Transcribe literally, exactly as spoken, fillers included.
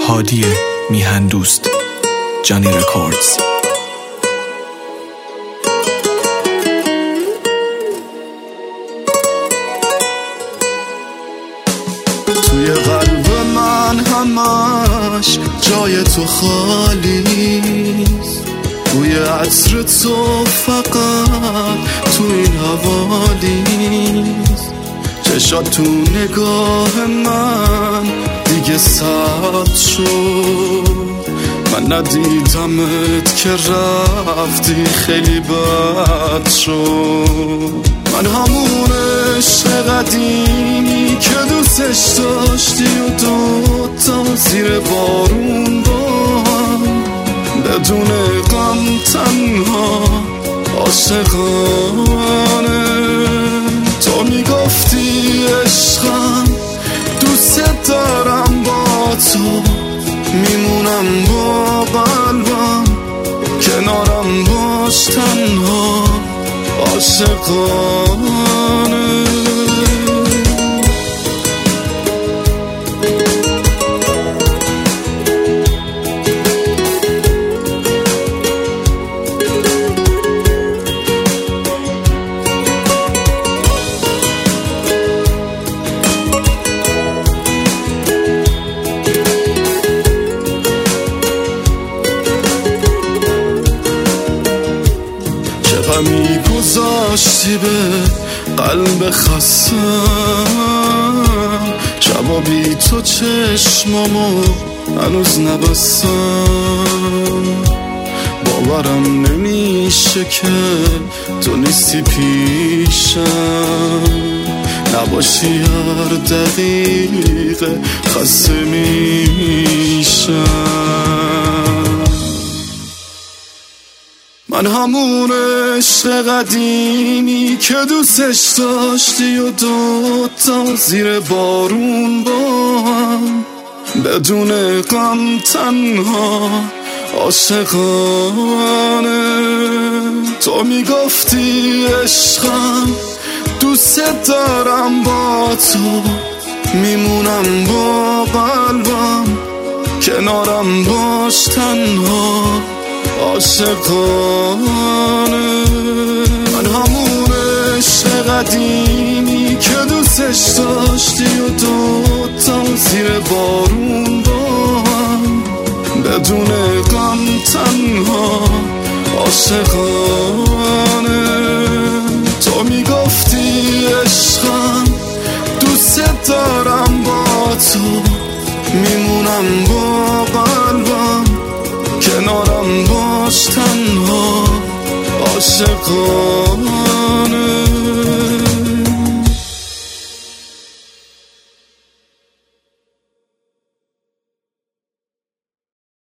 هادی میهن دوست، جانی رکوردز. توی قلب من همش جای تو خالیست، بوی عطر تو فقط تو این حوالیست. چشات تو نگاه من دیگه ثبت شد، من ندیدمت که رفتی خیلی بد شد. من همون عشق قدیمی که دوستش داشتی و دوتا زیر بارون با هم بدون غم تنها عاشقانه. تو میگفتی عشقم دوست دارم، با تو میمونم با قلبم، کنارم باش تنها عاشقانه. میگذاشتی به قلب خستم، شبا بی تو چشمامو هنوز نبستم. باورم نمیشه که تو نیستی پیشم، نباشی هر دقیقه خسته میشم. من همون عشق قدیمی که دوستش داشتی و دوتا زیر بارون با هم بدون غم تنها عاشقانه. تو میگفتی عشقم دوست دارم، با تو میمونم با قلبم، کنارم باش تنها عاشقانه. من همون عشق قدیمی که دوستش داشتی و دوتا زیر بارون با هم بدون غم تنها عاشقانه. تو میگفتی عشقم دوست دارم، با تو میمونم با قلبم، کنارم باش تنها عاشقانه.